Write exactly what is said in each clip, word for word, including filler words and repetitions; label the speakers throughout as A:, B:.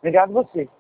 A: Obrigado você.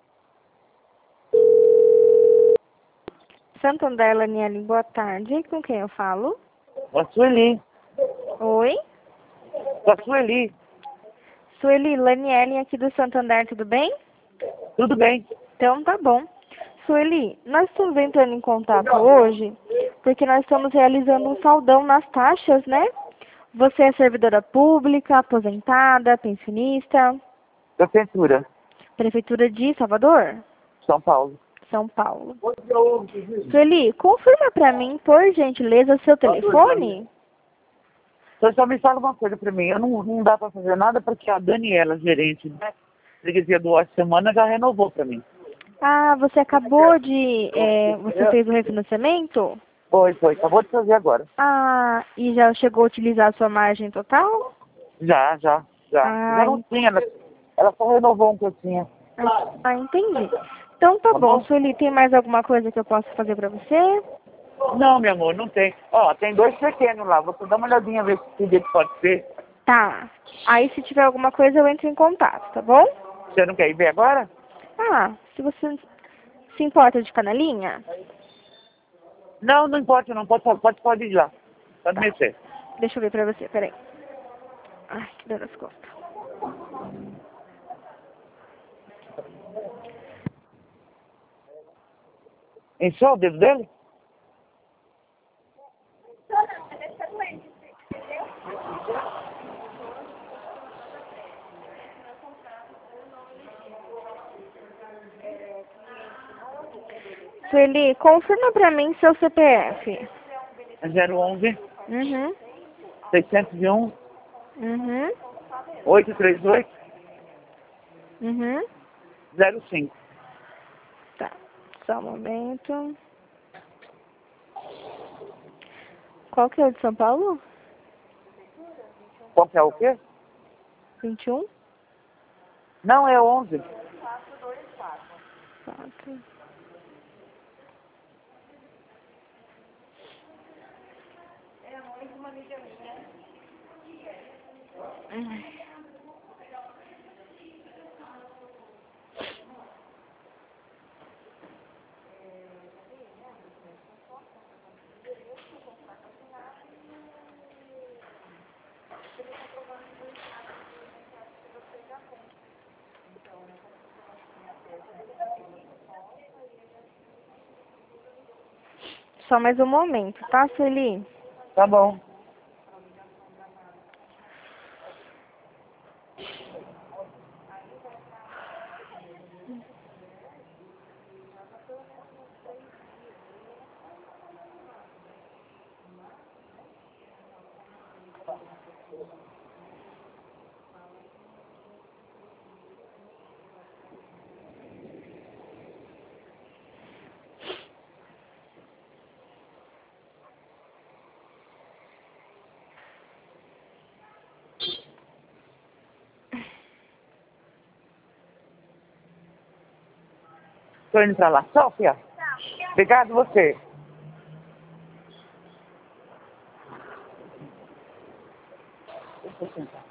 B: Santander, Laniele, boa tarde. Com quem eu falo?
A: Com a Sueli.
B: Oi?
A: Com a Sueli.
B: Sueli, Laniele aqui do Santander, tudo bem?
A: Tudo bem.
B: Então tá bom. Sueli, nós estamos entrando em contato hoje porque nós estamos realizando um saldão nas taxas, né? Você é servidora pública, aposentada, pensionista?
A: Prefeitura.
B: Prefeitura de Salvador?
A: São Paulo.
B: São Paulo. Sueli, confirma pra mim, por gentileza, seu telefone?
A: Você só me fala uma coisa pra mim. Eu não, não dá pra fazer nada porque a Daniela, gerente da freguesia do Ócio Semana, já renovou pra mim.
B: Ah, você acabou de... É, você fez o refinanciamento?
A: Foi, foi. Acabou de fazer agora.
B: Ah, e já chegou a utilizar a sua margem total?
A: Já, já, já.
B: Ah,
A: Já não tinha. Ela, ela só renovou um que eu tinha.
B: Ah, ah, entendi. Então tá,
A: Tá
B: bom.
A: bom?
B: Sueli, tem mais alguma coisa que eu possa fazer pra você?
A: Não, meu amor, não tem. Ó, tem dois pequenos lá. Você dá uma olhadinha, ver se dia que pode ser.
B: Tá. Aí se tiver alguma coisa eu entro em contato, tá bom?
A: Você não quer ir ver agora?
B: Ah, se você se importa de ficar na linha?
A: Não, não importa, não. Pode, pode, pode ir lá. Pode
B: Tá.
A: mexer.
B: Deixa eu ver pra você, peraí. Ai, que dor nas costas.
A: Encheu o dedo dele?
B: Sueli, confirma pra mim seu C P F.
A: É zero onze,
B: Uhum.
A: seiscentos e um,
B: Uhum.
A: oitocentos e trinta e oito,
B: Uhum.
A: zero cinco.
B: Tá. Só um momento. Qual que é o de São Paulo?
A: Qual que é o quê?
B: vinte e um?
A: Não, é onze.
B: Quatro. Ai. Só mais um momento, tá, Sueli?
A: Tá bom. Tô indo pra lá. Tchau, filha. Obrigado você. Deixa eu sentar.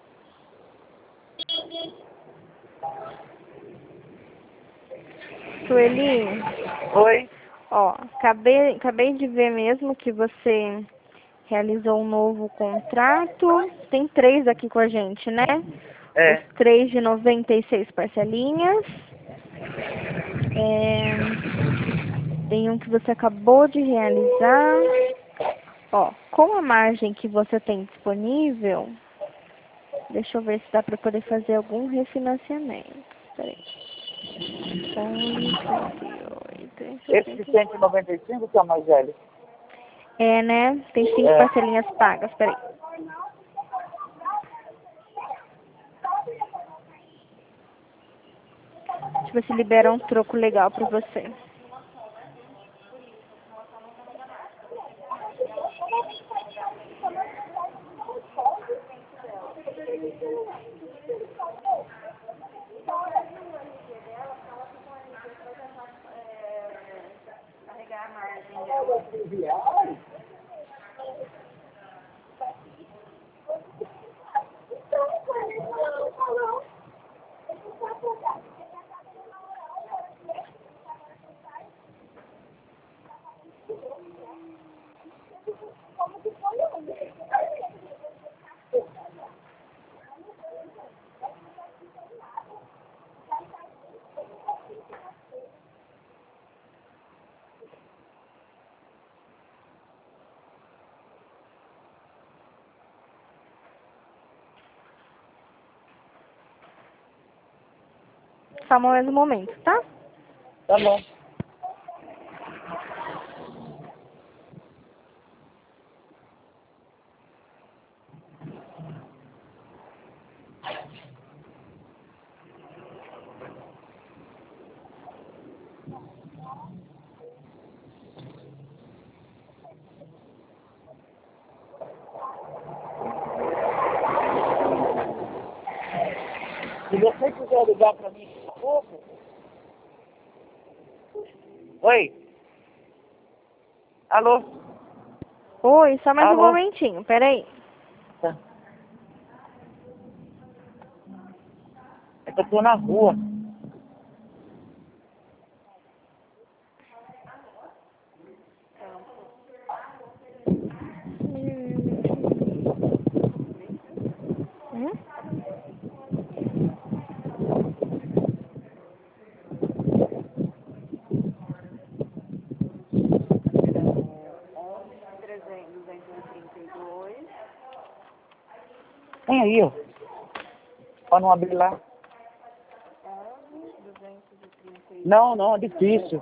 B: Sueli,
A: Oi?
B: ó, acabei, acabei de ver mesmo que você realizou um novo contrato. Tem três aqui com a gente, né? Os
A: É.
B: três de noventa e seis parcelinhas. É, tem um que você acabou de realizar. Ó, com a margem que você tem disponível, deixa eu ver se dá para poder fazer algum refinanciamento. Peraí.
A: Esse cento e noventa e cinco que é o mais velho.
B: É, né? Tem cinco
A: É.
B: parcelinhas pagas, peraí. Deixa eu ver se libera um troco legal pra você. calma mais um momento, tá?
A: Tá bom. Se você quiser ligar pra mim daqui a pouco... Oi? Alô?
B: Oi, só mais
A: Alô?
B: um momentinho, peraí.
A: Tá. É que eu tô na rua.
B: Hum?
A: Vem aí, ó. Pra não abrir lá. Não, não, é difícil.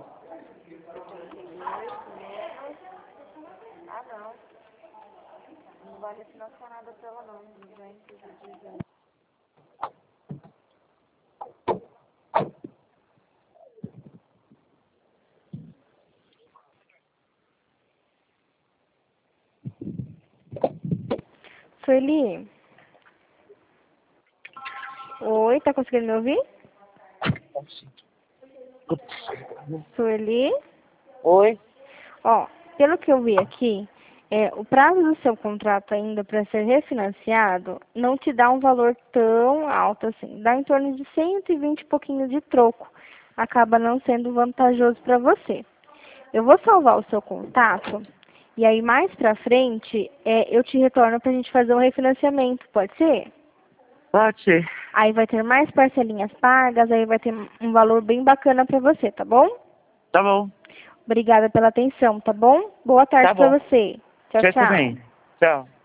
B: Sueli? Oi, tá conseguindo me ouvir? Sueli?
A: Oi?
B: Ó, pelo que eu vi aqui, é, o prazo do seu contrato ainda para ser refinanciado não te dá um valor tão alto assim. Dá em torno de cento e vinte e pouquinho de troco. Acaba não sendo vantajoso para você. Eu vou salvar o seu contato e aí mais pra frente é, eu te retorno pra gente fazer um refinanciamento, pode ser?
A: Pode ser.
B: Aí vai ter mais parcelinhas pagas, aí vai ter um valor bem bacana pra você, tá bom?
A: Tá bom.
B: Obrigada pela atenção, tá bom? Boa tarde
A: Tá
B: pra
A: bom.
B: você. Tchau,
A: Você
B: tchau.
A: também. Tchau.